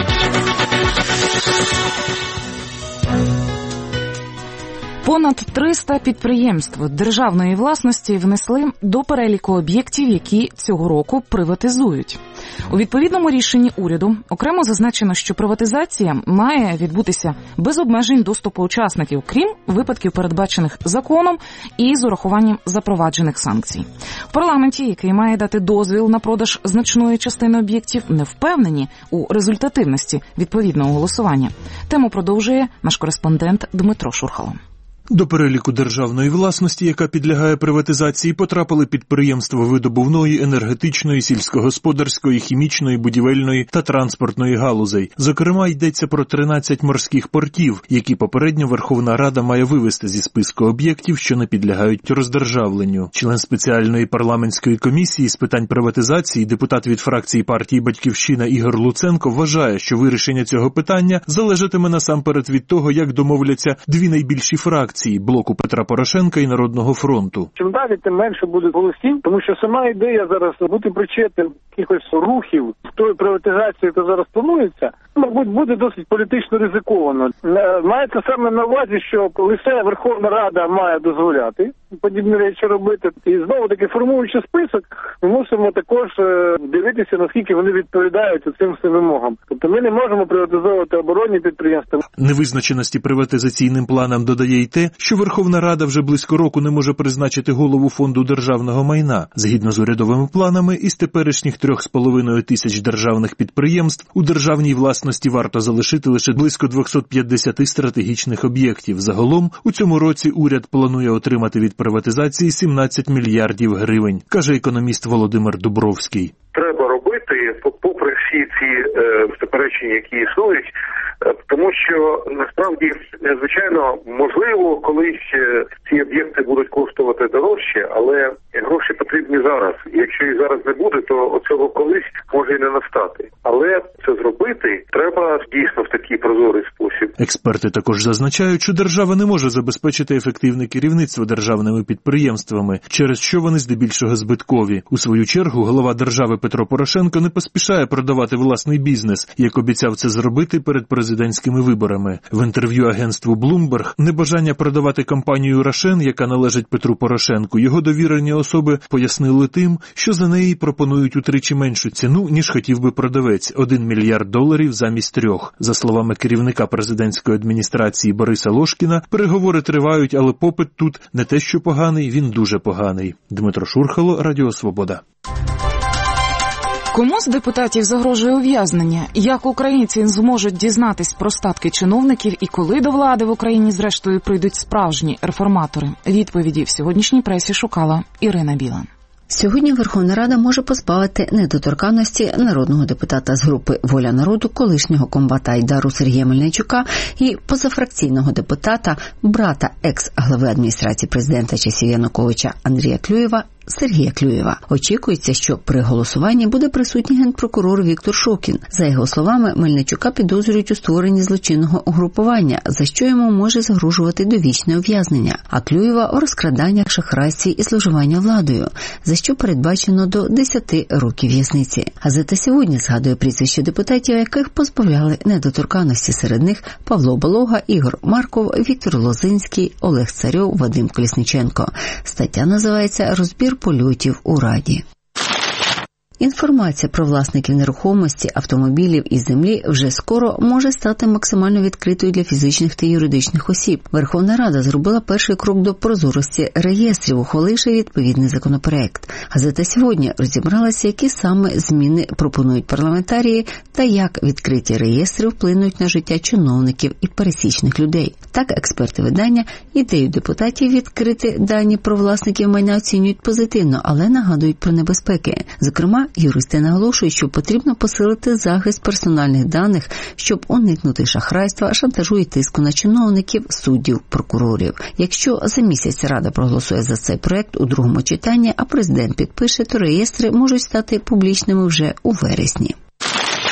Понад триста підприємств державної власності внесли до переліку об'єктів, які цього року приватизують. У відповідному рішенні уряду окремо зазначено, що приватизація має відбутися без обмежень доступу учасників, крім випадків, передбачених законом і з урахуванням запроваджених санкцій. В парламенті, який має дати дозвіл на продаж значної частини об'єктів, не впевнені у результативності відповідного голосування. Тему продовжує наш кореспондент Дмитро Шурхало. До переліку державної власності, яка підлягає приватизації, потрапили підприємства видобувної, енергетичної, сільськогосподарської, хімічної, будівельної та транспортної галузей. Зокрема, йдеться про тринадцять морських портів, які попередньо Верховна Рада має вивести зі списку об'єктів, що не підлягають роздержавленню. Член спеціальної парламентської комісії з питань приватизації, депутат від фракції партії «Батьківщина» Ігор Луценко вважає, що вирішення цього питання залежатиме насамперед від того, як домовляться дві найбільші фракції – блоку Петра Порошенка і Народного фронту. Чим далі, тим менше буде голосів, тому що сама ідея зараз бути причетним якихось рухів в той приватизації, яка зараз планується, мабуть, буде досить політично ризиковано. Мається саме на увазі, що лише Верховна Рада має дозволяти подібні речі робити. І знову-таки, формуючи список, ми мусимо також дивитися, наскільки вони відповідають цим всім вимогам. Тобто ми не можемо приватизовувати оборонні підприємства. Невизначеності приватизаційним планам додає й те, що Верховна Рада вже близько року не може призначити голову фонду державного майна. Згідно з урядовими планами, із теперішніх трьох з половиною тисяч державних підприємств у державній власності варто залишити лише близько двісті п'ятдесят стратегічних об'єктів. Загалом, у цьому році уряд планує отримати від приватизації сімнадцять мільярдів гривень, каже економіст Володимир Дубровський. Треба робити, попри всі ці е, суперечення, які існують, тому що насправді, звичайно, можливо, колись ці об'єкти будуть коштувати дорожче, але гроші потрібні зараз. І якщо їх зараз не буде, то оцього колись може і не настати. Але це зробити треба дійсно в такий прозорий спосіб. Експерти також зазначають, що держава не може забезпечити ефективне керівництво державними підприємствами, через що вони здебільшого збиткові. У свою чергу, голова держави Петро Порошенко не поспішає продавати власний бізнес, як обіцяв це зробити перед президентськими виборами. В інтерв'ю агентству Bloomberg небажання продавати компанію «Рошен», яка належить Петру Порошенку, його довірені особи пояснили тим, що за неї пропонують утричі меншу ціну, ніж хотів би продавець – один мільярд доларів замість трьох. За словами керівника президентської адміністрації Бориса Лошкіна, переговори тривають, але попит тут не те що поганий, він дуже поганий. Дмитро Шурхало, Радіо Свобода. Кому з депутатів загрожує ув'язнення? Як українці зможуть дізнатись про статки чиновників і коли до влади в Україні зрештою прийдуть справжні реформатори? Відповіді в сьогоднішній пресі шукала Ірина Білан. Сьогодні Верховна Рада може позбавити недоторканності народного депутата з групи «Воля народу», колишнього комбата Айдару Сергія Мельничука і позафракційного депутата, брата екс-глави адміністрації президента часів Януковича Андрія Клюєва, Сергія Клюєва. Очікується, що при голосуванні буде присутній генпрокурор Віктор Шокін. За його словами, Мельничука підозрюють у створенні злочинного угрупування, за що йому може загрожувати довічне ув'язнення, а Клюєва – у розкраданнях, шахрайстві і зловживання владою, за що передбачено до десяти років в'язниці. Газета «Сьогодні» згадує прізвища депутатів, яких позбавляли недоторканності. Серед них Павло Балога, Ігор Марков, Віктор Лозинський, Олег Царьов, Вадим Колісниченко. Стаття називається «Розбір польотів у Раді». Інформація про власників нерухомості, автомобілів і землі вже скоро може стати максимально відкритою для фізичних та юридичних осіб. Верховна Рада зробила перший крок до прозорості реєстрів, ухваливши відповідний законопроект. Газета «Сьогодні» розібралася, які саме зміни пропонують парламентарії та як відкриті реєстри вплинуть на життя чиновників і пересічних людей. Так, експерти видання ідею депутатів відкрити дані про власників майна оцінюють позитивно, але нагадують про небезпеки. Зокрема, юристи наголошують, що потрібно посилити захист персональних даних, щоб уникнути шахрайства, шантажу і тиску на чиновників, суддів, прокурорів. Якщо за місяць Рада проголосує за цей проект у другому читанні, а президент підпише, то реєстри можуть стати публічними вже у вересні.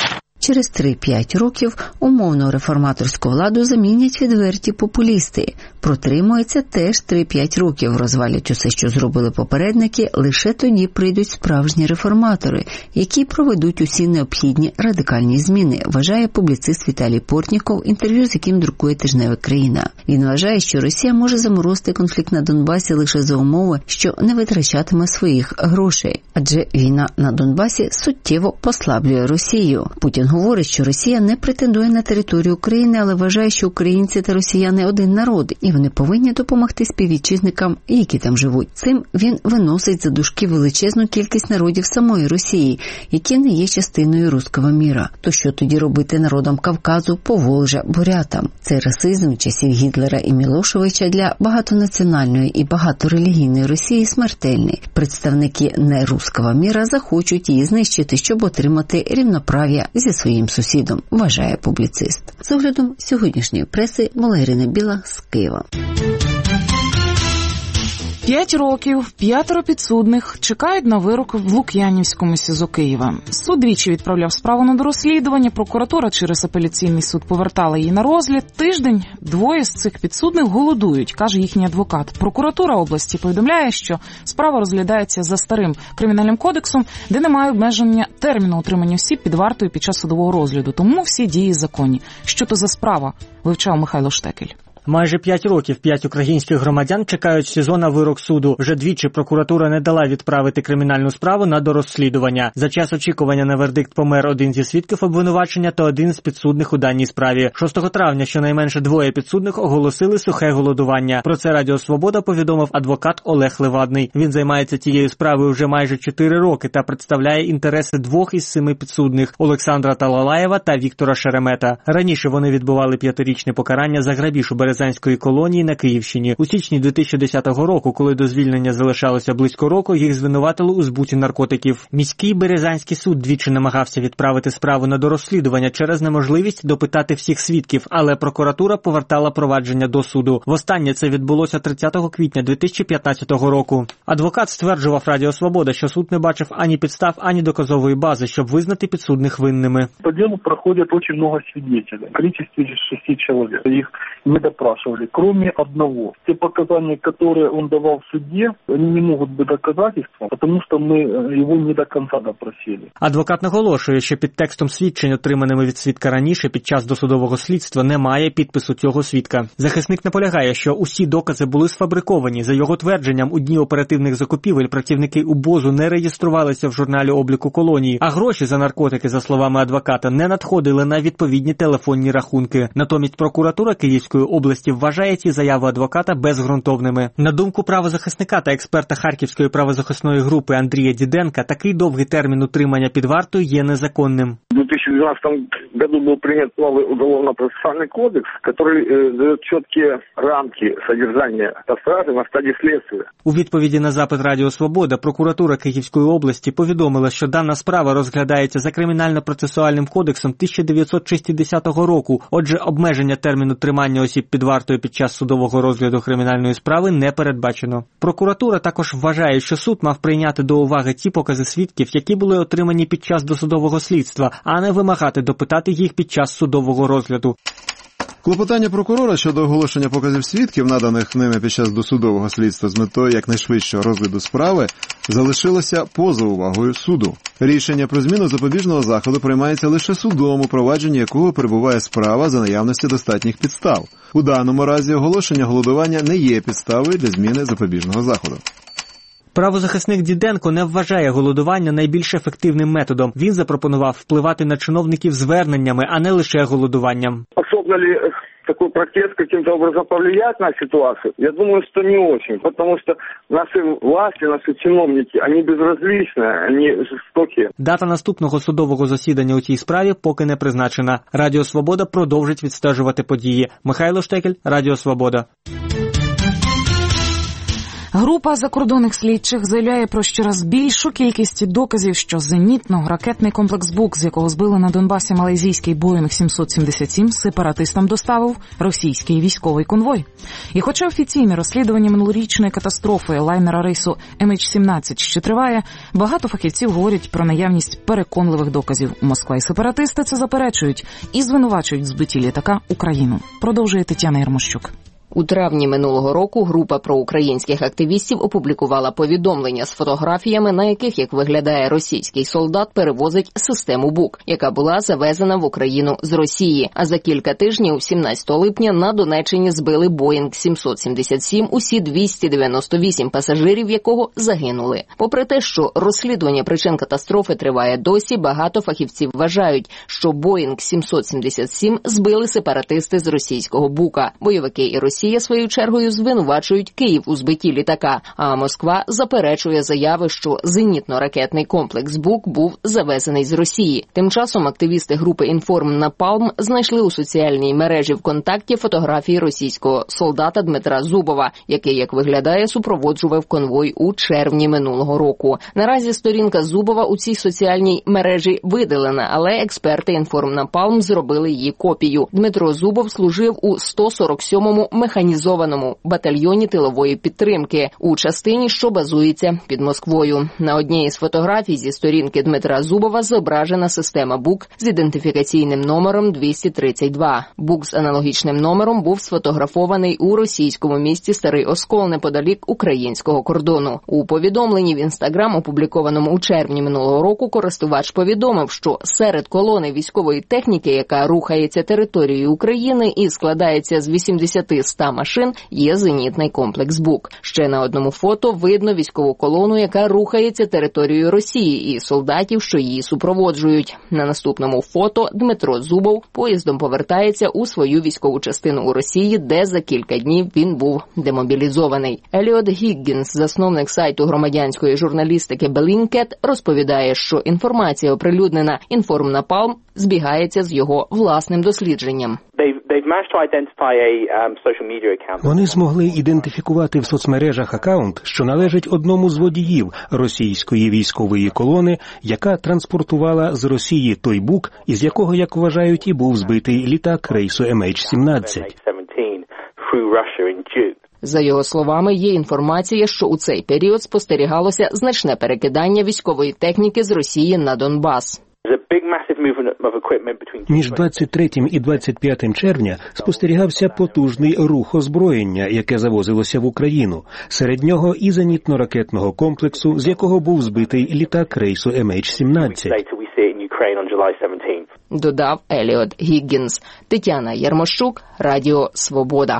Через три-п'ять років умовно реформаторську владу замінять відверті популісти. Протримується теж три-п'ять років, розвалять усе, що зробили попередники, лише тоді прийдуть справжні реформатори, які проведуть усі необхідні радикальні зміни, вважає публіцист Віталій Портніков, інтерв'ю з яким друкує тижнева «Країна». Він вважає, що Росія може заморозити конфлікт на Донбасі лише за умови, що не витрачатиме своїх грошей, адже війна на Донбасі суттєво послаблює Росію. Путін говорить, що Росія не претендує на територію України, але вважає, що українці та росіяни один народ, і вони повинні допомогти співвітчизникам, які там живуть. Цим він виносить за дужки величезну кількість народів самої Росії, які не є частиною руського міра. То що тоді робити народам Кавказу, Поволжя, бурятам? Цей расизм часів Гітлера і Мілошевича для багатонаціональної і багаторелігійної Росії смертельний. Представники неруського міра захочуть її знищити, щоб отримати рівноправ'я зі своїм сусідом, вважає публіцист. З оглядом сьогоднішньої преси Валерина Біла з Києва. П'ять років, п'ятеро підсудних чекають на вирок в Лук'янівському СІЗО Києва. Суд двічі відправляв справу на дорозслідування, прокуратура через апеляційний суд повертала її на розгляд. Тиждень двоє з цих підсудних голодують, каже їхній адвокат. Прокуратура області повідомляє, що справа розглядається за старим кримінальним кодексом, де немає обмеження терміну утримання осіб під вартою під час судового розгляду. Тому всі дії законні. Що то за справа, вивчав Михайло Штекель. Майже п'ять років п'ять українських громадян чекають в СІЗО на вирок суду. Вже двічі прокуратура не дала відправити кримінальну справу на дорозслідування. За час очікування на вердикт помер один зі свідків обвинувачення та один з підсудних у даній справі. шостого травня щонайменше двоє підсудних оголосили сухе голодування. Про це Радіо Свобода повідомив адвокат Олег Левадний. Він займається цією справою вже майже чотири роки та представляє інтереси двох із семи підсудних – Олександра Талалаєва та Віктора Шеремета. Раніше вони відбували п'ятирічне покарання за грабіж у Березанської колонії на Київщині. У січні дві тисячі десятого року, коли до звільнення залишалося близько року, їх звинуватили у збуті наркотиків. Міський Березанський суд двічі намагався відправити справу на дорозслідування через неможливість допитати всіх свідків, але прокуратура повертала провадження до суду. Востаннє це відбулося тридцятого квітня дві тисячі п'ятнадцятого року. Адвокат стверджував Радіо Свобода, що суд не бачив ані підстав, ані доказової бази, щоб визнати підсудних винними. По ділу проходять дуже багато свідків. Кількість шести чоловік. Їх не допрашивали, кроме одного. Те показания, которые он давал в суде, они не могут быть доказательством, потому что мы его не до конца допросили. Адвокат наголошує, що під текстом свідчень, отриманими від свідка раніше під час досудового слідства, немає підпису цього свідка. Захисник наполягає, що усі докази були сфабриковані. За його твердженням, у дні оперативних закупівель працівники УБОЗу не реєструвалися в журналі обліку колонії, а гроші за наркотики, за словами адвоката, не надходили на відповідні телефонні рахунки. Натомість прокуратура Київської області вважає ці заяви адвоката безґрунтовними. На думку правозахисника та експерта Харківської правозахисної групи Андрія Діденка, такий довгий термін утримання під вартою є незаконним. В две тысячи двенадцатом году был принят новый уголовно-процессуальный кодекс, который э, дает четкие рамки содержания стражи на стадии следствия. У відповіді на запит Радіо Свобода прокуратура Київської області повідомила, що дана справа розглядається за кримінально-процесуальним кодексом тисяча дев'ятсот шістдесятого року. Отже, обмеження терміну тримання осіб під вартою під час судового розгляду кримінальної справи не передбачено. Прокуратура також вважає, що суд мав прийняти до уваги ті покази свідків, які були отримані під час досудового слідства, а не вимагати допитати їх під час судового розгляду. Клопотання прокурора щодо оголошення показів свідків, наданих ними під час досудового слідства з метою якнайшвидшого розгляду справи, залишилося поза увагою суду. Рішення про зміну запобіжного заходу приймається лише судом, у провадженні якого перебуває справа за наявності достатніх підстав. У даному разі оголошення голодування не є підставою для зміни запобіжного заходу. Правозахисник Діденко не вважає голодування найбільш ефективним методом. Він запропонував впливати на чиновників зверненнями, а не лише голодуванням. Способна ли такой протест каким-то образом повлиять на ситуацию? Я думаю, что не очень, потому что наши власти, наши чиновники, они безразличны, они жорстокі. Дата наступного судового засідання у цій справі поки не призначена. Радіо Свобода продовжить відстежувати події. Михайло Штекель, Радіо Свобода. Група закордонних слідчих заявляє про щораз більшу кількість доказів, що зенітно-ракетний комплекс «Бук», з якого збили на Донбасі малайзійський Боїнг сімсот сімдесят сім, сепаратистам доставив російський військовий конвой. І хоча офіційне розслідування минулорічної катастрофи лайнера рейсу ем ейч сімнадцять ще триває, багато фахівців говорять про наявність переконливих доказів. Москва і сепаратисти це заперечують і звинувачують в збитті літака Україну. Продовжує Тетяна Ярмощук. У травні минулого року група проукраїнських активістів опублікувала повідомлення з фотографіями, на яких, як виглядає, російський солдат перевозить систему «Бук», яка була завезена в Україну з Росії. А за кілька тижнів, сімнадцятого липня, на Донеччині збили Боїнг сімсот сімдесят сім, усі двісті дев'яносто вісім пасажирів якого загинули. Попри те, що розслідування причин катастрофи триває досі, багато фахівців вважають, що Боїнг сімсот сімдесят сім збили сепаратисти з російського «Бука». Бойовики і Росія Росія своєю чергою звинувачують Київ у збитті літака, а Москва заперечує заяви, що зенітно-ракетний комплекс «Бук» був завезений з Росії. Тим часом активісти групи «Інформ Напалм» знайшли у соціальній мережі ВКонтакті фотографії російського солдата Дмитра Зубова, який, як виглядає, супроводжував конвой у червні минулого року. Наразі сторінка Зубова у цій соціальній мережі видалена, але експерти «Інформ Напалм» зробили її копію. Дмитро Зубов служив у сто сорок сьомому механізованому батальйоні тилової підтримки у частині, що базується під Москвою. На одній із фотографій зі сторінки Дмитра Зубова зображена система «Бук» з ідентифікаційним номером двісті тридцять два. «Бук» з аналогічним номером був сфотографований у російському місті Старий Оскол неподалік українського кордону. У повідомленні в Інстаграм, опублікованому у червні минулого року, користувач повідомив, що серед колони військової техніки, яка рухається територією України і складається з вісімдесят ста машин, є зенітний комплекс «Бук». Ще на одному фото видно військову колону, яка рухається територією Росії, і солдатів, що її супроводжують. На наступному фото Дмитро Зубов поїздом повертається у свою військову частину у Росії, де за кілька днів він був демобілізований. Еліот Гіггінс, засновник сайту громадянської журналістики Bellingcat, розповідає, що інформація, оприлюднена «Інформ Напалм», збігається з його власним дослідженням. Вони змогли ідентифікувати в соцмережах акаунт, що належить одному з водіїв російської військової колони, яка транспортувала з Росії той «Бук», із якого, як вважають, і був збитий літак рейсу ем ейч сімнадцять. За його словами, є інформація, що у цей період спостерігалося значне перекидання військової техніки з Росії на Донбас. Між двадцять третім і двадцять п'ятим червня спостерігався потужний рух озброєння, яке завозилося в Україну. Серед нього і зенітно-ракетного комплексу, з якого був збитий літак рейсу ем ейч сімнадцять. Додав Еліот Гіггінс. Тетяна Ярмощук, Радіо Свобода.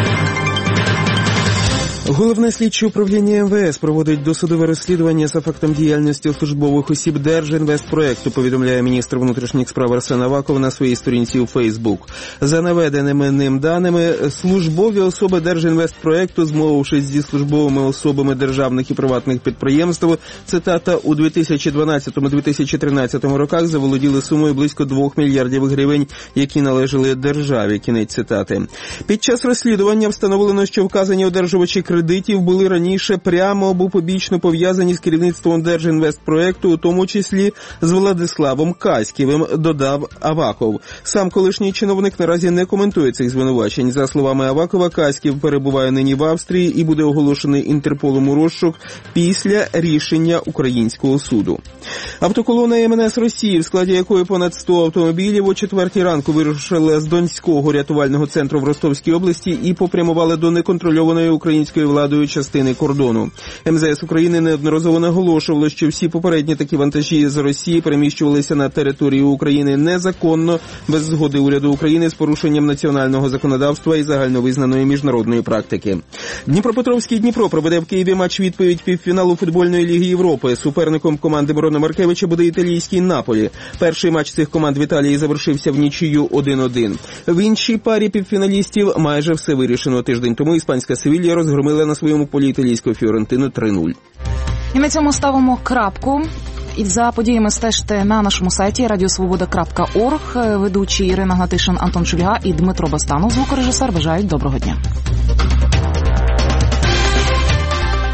Головне слідче управління ем ве ес проводить досудове розслідування за фактом діяльності службових осіб Держінвестпроекту, повідомляє міністр внутрішніх справ Арсен Аваков на своїй сторінці у Фейсбук. За наведеними ним даними, службові особи Держінвестпроекту, змовившись зі службовими особами державних і приватних підприємств, цитата, у дві тисячі дванадцятому - дві тисячі тринадцятому роках заволоділи сумою близько двох мільярдів гривень, які належали державі. Кінець цитати. Під час розслідування встановлено, що вказані одержувачі кредитів були раніше прямо або побічно пов'язані з керівництвом Держінвестпроекту, у тому числі з Владиславом Каськівим, додав Аваков. Сам колишній чиновник наразі не коментує цих звинувачень. За словами Авакова, Каськів перебуває нині в Австрії і буде оголошений Інтерполом у розшук після рішення українського суду. Автоколона ем ен ес Росії, в складі якої понад сто автомобілів, о четвертій ранку вирушила з Донського рятувального центру в Ростовській області і попрямували до неконтрольованої української владою частини кордону. ем зе ес України неодноразово наголошувало, що всі попередні такі вантажі з Росії переміщувалися на територію України незаконно, без згоди уряду України, з порушенням національного законодавства і загальновизнаної міжнародної практики. Дніпропетровський Дніпро проведе в Києві матч-відповідь півфіналу футбольної ліги Європи. Суперником команди Мирона Маркевича буде італійський Наполі. Перший матч цих команд в Італії завершився в нічию один один. В іншій парі півфіналістів майже все вирішено. Тиждень тому іспанська Севілья розгромила на своєму полі італійську Фіорентину три нуль. І на цьому ставимо крапку. І за подіями стежте на нашому сайті радіосвобода крапка орг. Ведучі Ірина Гнатишин, Антон Шульга і Дмитро Бастанов, звукорежисер, бажають доброго дня.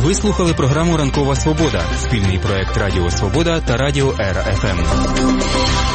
Ви слухали програму «Ранкова Свобода» – спільний проект Радіо Свобода та Радіо Ера Еф Ем.